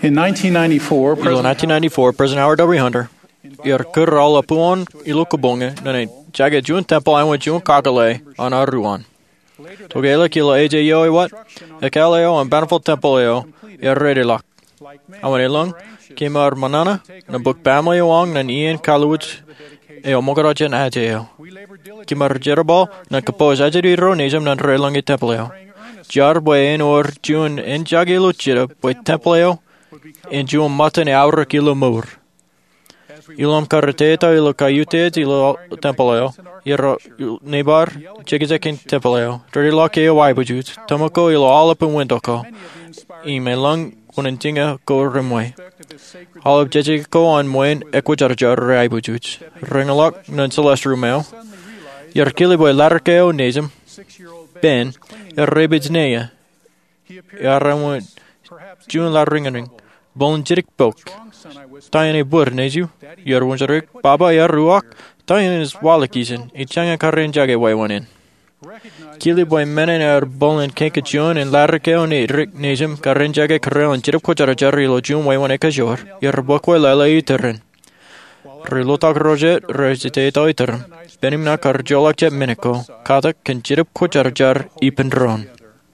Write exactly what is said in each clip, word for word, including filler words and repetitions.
In nineteen ninety-four, Ilo nineteen ninety-four, President Howard W. Hunter, iar kyrra puon ilo kubonge, nane jaga jun temple I went jun kakale on aruan. Togela kilo A J yo what? Ekaleo and Bountiful Temple eo, iar redilak. I went along, came out manana, na book family along, nan Ian Kaluch, eo mogarajan ajeo. Kimar jerabal, na kapos ajari ro nizam nan relangi templeo. Jar boy or jun en jagi luchira, boy templeo, en jun matan aura kilo mur. Ilom karateta ilo kayuted ilo templeo, iro nebar, chigizekin templeo, redilakeo waibujut, tomoko ilo alap and windoko. Ime lang unentinga ko remwe. Halab jejig ko on moen equijarjar raibujuts. Ringalok non celeste rumeo. Yarkili boy larkeo nezem. Ben, errebids nea. Yaramwit. June la ringering. Bolin jirik bok. Tayane bur nezu. Yarwunjarik. Baba yaruak. Tayan is walakisen. Ichanga karin jage way one in. Kili boy menen er bolin kenkajun and larkeo ne rik nezem karin jage karel and jirip kojarajari lo jun way one ekajor. Yarbokwe lala iterin. Rilotak rojet reziteta iterin. Benimna karjolak jet miniko. Kata kan jirip kojarjar ipendron.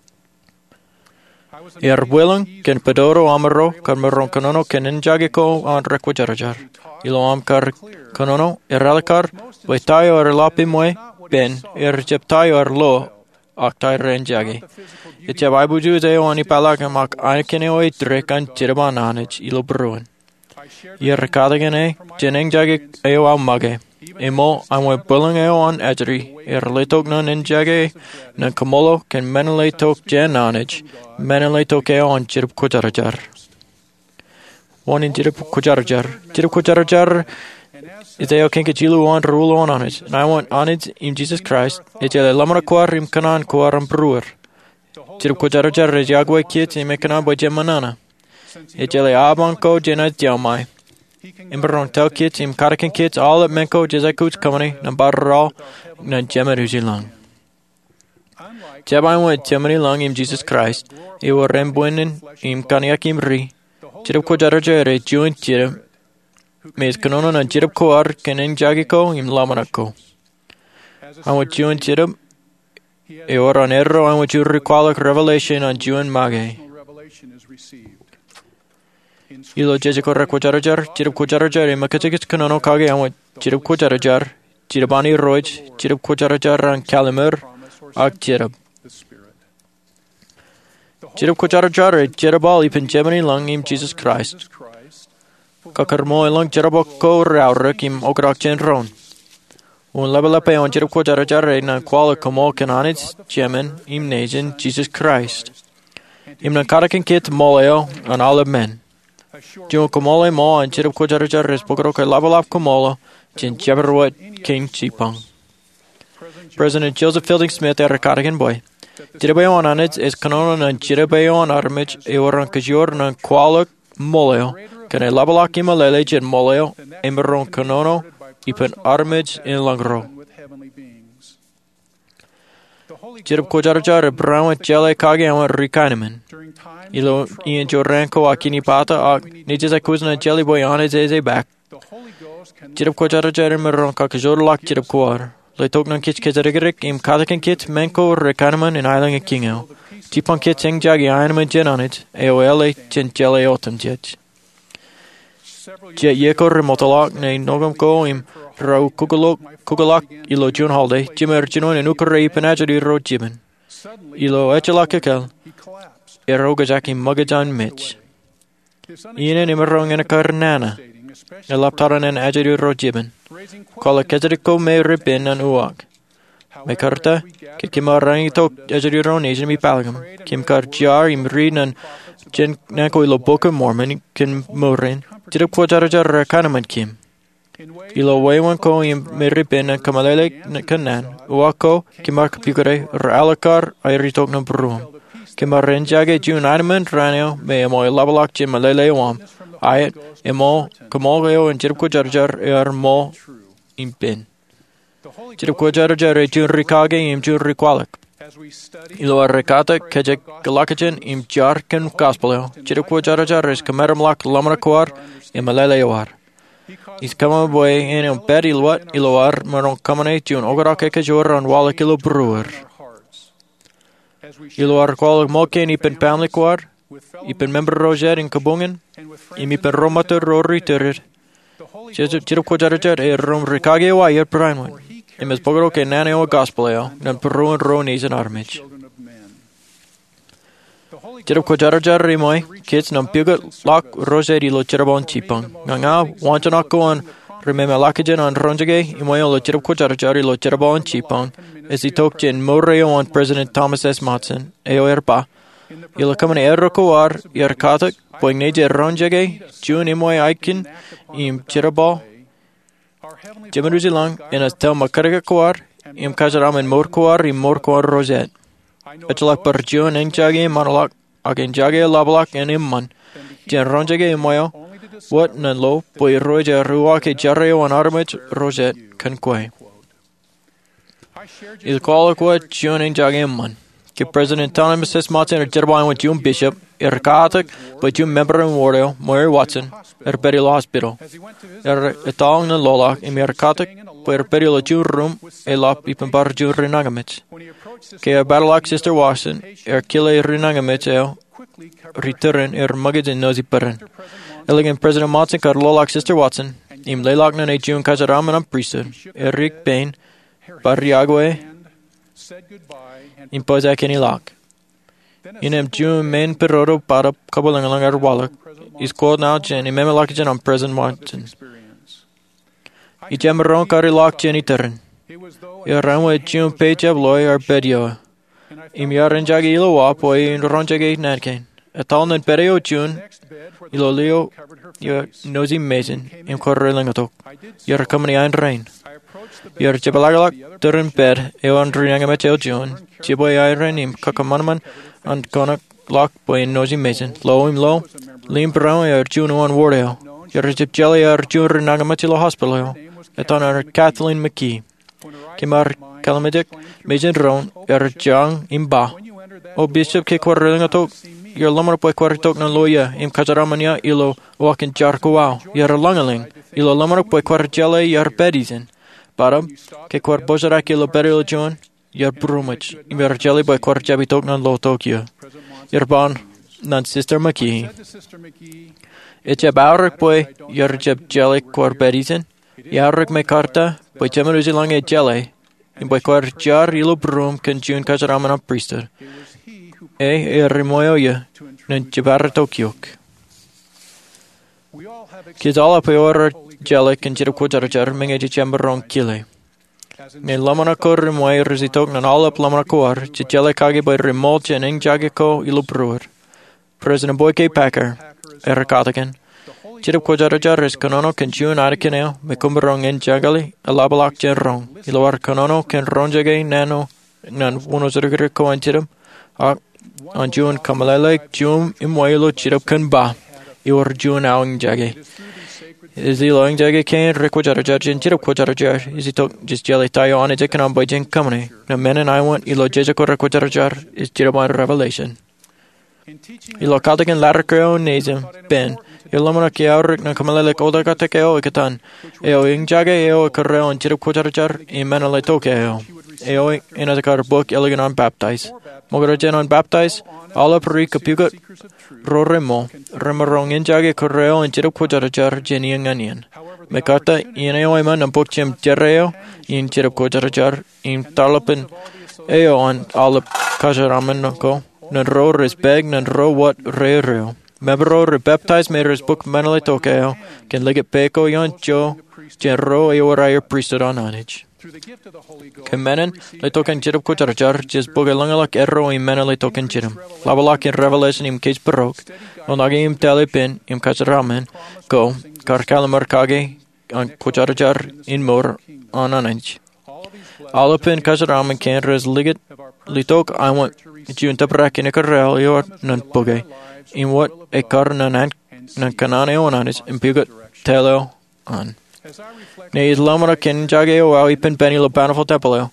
Yar willing ken pedoro amaro karmeron kanono kenen jageko on rekwajarajar. Ilo am kar kanono eralikar wetayo er lapimwe ben er jeptayo er lo aktai renjagi. Itjab aibuju zeo ani palagamak aikeneo itrekan jirabananich ilo bruin. Yer kadagene jeneng jagi eo amage. Emo amwe bulling eo on edri er letok nan in jage nan kamolo ken menele tok jananich menele tok eo on jirip kujarajar. One in jirip kujarajar. Jirip kujarajar is eo kenkajilu on rule on on it. And I want on it in Jesus Christ. Ejele lamara kuar im kanan kuar am brewer. Jirip kujarajar is yagwe kit im ekana boy jemanana. Ejele abanko jena jamai. Imberon tel kits im karakan kits all at menko jezakuts company na barral na jemeruzi lang. Jabai went Gemini lang im Jesus Christ. E were rembuinen im kaniakim ri. Jirip ko jarajere juin jirip. Mes kanono na jirip ko ar kenen jagiko im lamanako. I want juin jirip. E were on erro I want you requalak revelation on juin mage. Ilo jejiko rekwajarajar, jirip kwajarajar, makajikis kanono kage awat jirip kwajarajar, jirabani roj, jirip kwajarajar an kalimur, ak jirab. Jirip kwajarajar, jirabal ipin Gemini lang im Jesus Christ. Kakarmo ilang jiraboko raurik im ograk jenron. Un labalape on jirip kwajarajar na kwala komo kananits Gemin im nejen Jesus Christ. Im na karakin kit moleo an all men. Jun komole mo and jirip kojarajar is bogro ke labalap komolo jin jaberwat king chipang. President Joseph Fielding Smith er karagan boy. Jirabayon on it is kanonon and jirabayon armich eoran kajor nan kwalak moleo can a labalak imalele jin moleo emeron kanono ipen armich in langro. Jirip kojarajar brown jele kage and rikaniman. Ilo Ian Joranko akini pata ak nijis akuzna jelly boy on his eze back. Jirip kojarajar meron kakajor lak jirip kuar. Le toknan kich kizarigirik im katakan kit menko rekanaman in island a kingo. Tipon kit sing jagi animan jen on it. Aole jen jelly otam jet. Jet yeko remotolak ne nogam ko im rau kugalok kugalak ilo jun halde. Jimer jinon en ukare penajari ro jiben. Ilo echalakakel. Erogajaki Mugajan Mitch. Ian Imerong and a Karnana. A laptaran and Ajadu Rojiban. Call a Kazariko may ripin and uak. Mekarta, Kikimarang tok Ajadu Ronasian be palgam. Kim Karjar im read and Jen Nako ilo Boka Mormon can Morin. Jirip Quajarajar Rakanaman Kim. Ilo Waywan ko im meripin and Kamalele Kanan. Uako, Kimark Pugare, Ralakar, Iritok no Broom. Kimarenjage June Animan Ranio, may a moi labalak jim a lele wam. I emo, Kamoleo and Jirko Jarjar er mo impin. Jirko Jarjar Jun Rikage im Jun Rikwalak. Ilo arrecata kejek galakajan im jar ken gospeleo. Chirukwa jarajar is kameram lak lamarakwar imaleleoar. Is kama boy in um bed ilwat iloar maron kamane jun ogarake kajor on wala kilo brewer. Iloar kwal molken ipen family kwar. Ipen member roger in kabungen. Im ipen romater roriter. Chirukwa jarajar e rom rikage wa yer primewood. Im is bogoro ke naneo gospeleo. Nan peruan ronis and armage. Chirukwa jarajar rimoy. Kids nam pugat lak roger ilo chirabon chipang. Nganga wanchanak koan. Remember lakajan on ronjage. Imoyo lo chirukwa jarajar ilo chirabon chipang. As he talked in Moreo on President Thomas S. Matson. Eo erpa. Ilo kamane errokoar. Yer katak. Poing neje ronjage. Jun imoy aikin. Im chirabon. Jemaruzi lang in as tel makarga koar, im kajaram in mor koar, im mor koar roset. Echalak per jun en jage manolak, again jage labalak en imman. Jen ronjage imoyo, what nan lo, boy roja ruake jarreo an armage roset kan kwe. Il kolakwa jun en jage imman. Ke President Thomas S. Matson er jerbain with June Bishop, er katak, but June member in Wardale, Moyer Watson, er Berilo Hospital. Er etang na lolak, im er katak, but er Berilo June room, e lap ipen bar June Rinangamits. Ke er Battlelak Sister Watson, er kille Rinangamits eo, return er muggids in nosi perren. Elegant President Matson kar lolak Sister Watson, im lelak na ne June kajaraman am priesthood, er Rick Bain, Barriagwe, impose any lock. In em June main peroro para kabalangalang arwalak is called now Jen in memelakajan on President Watson. Ijamaron kari lock Jenny turn. Yaran with June page of lawyer bedio. Im yaran jagi ilo wapoy in ronjagi nankin. A town and pereo June ilo leo your nosy mason in correlangatok. Your company and rain. Your Jabalagalak, Durin bed, Ewan Drinagamet June, Jiboy Iron, im Kakamanman, and Konak Lock boy in Nosy Mason, low him low, Lim Brown, or June one Wardale, your Jib Jelly or June Nagamatilo Hospital, at honor Kathleen McKee, Kimar Kalamidik, Mason Roan, your Jang Imba, O Bishop Kikwaringatok, your Lumber boy Quartok Naloya, im Kajaramania, Ilo, walking Jarkow, your Longaling, Ilo Lumber boy Quarjella, your Bedizin. Baram, ke kwar bojaraki lo beril John, yer brumach, imer jelly by kwar jabitok nan lo Tokyo. Yer ban nan Sister McKee. It jab aurik boy, yer jab jelly kwar berizen, yarik me karta, by jamaruzi lang e jelly, in by kwar jar ilo brum kan June kajaraman am priester. E e rimoyo ye, nan jabar Tokyok. Kids all up your jelly can jib quadrajar, mengaji chamberon kille. Ne lamana kor moy resitok nan all up lamana kor, jelly kagi by remote and ing jagiko ilu brewer. President Boyke Packer, Erikatakan. Jib quadrajar is canono can June arikaneo, mecumberong en jagali, a labalak generong. Iloar canono can ronjage nano, nan uno zergrico and jidum. On June kamalele, June imoilo chirap can ba. Your June awing jaggy. Is the long jaggy can require judge and chirp quadrajar jar? Is he took just jelly tie on a jacket on by Jen company? No men and I want ilo jejako require jar is chirabon revelation. Ilo katakan laracro nazim ben. Ilomana kiauric no kamalek oda katakeo katan. Eo ing jaggy eo carreo and chirp quadrajar in menale tokeo. Eo in a car book elegant on baptize. Mograjen on baptize. Alla perica pugat roremo, remarong in jage correo and chirp quadrajar jenny and onion. Mecata in eoiman and bookchem jerreo in chirp quadrajar in tarlopin eo on alla kajaramanoco, nan ro is beg nan ro what reo. Mebro rebaptized matters book manale tokeo, can leg it peco yon jo, genro eorayer priesthood on onage. Kemenen, le token chirp quadrajar, just bogalangalak erro in mena le token chirp. Lavalak in revelation im cage barok, onagi im telepin, im kajaramen, go, karkalamar kage, on quadrajar in more on an inch. Alapin kajaramen can res liget, litok, I want you to brack in a carrel, your non boge, in what a car nan nan canane on is, impugat telo on. Ne is lamara ken jage o ipen penny lo banafo tepelo.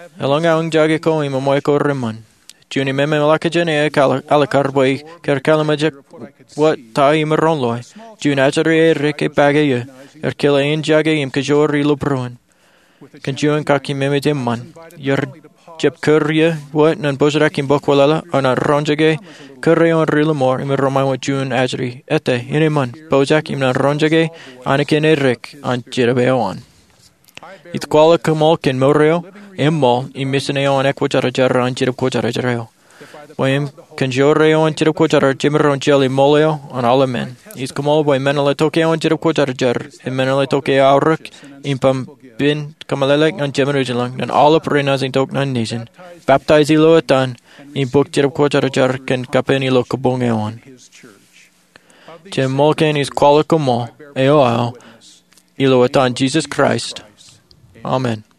Along ang jagi ko imo mo ko riman. Juni meme malaka jene alakar boy ker kalamajak what tai maron loy. Jun ajari reke bagaye er kila in jagi im kajori lubruan. Kan jun kaki meme man. Yer jeb kurye what nan bozrakim bokwalala ana ronjage kurye on rilamor im romai wa jun ajari ete ine man bozakim nan ronjage anakin erik an jirabeon. It kwala kamal ken moreo Immol, i misneo an equator jarra an jirab quatar jarreo. Wim conjureo an jirab quatar jimmeron jelly moleo on alle men. Is kamal by menale toke an jirab quatar jar, in menale toke auruk, impam bin kamalelek an jimmerujelang, and all operinas in tok nan nation. Baptize loetan, in book jirab quatar jar can capeni lo kabongeon. Jim molken is quala kamal, eoal, iloetan Jesus Christ. Amen.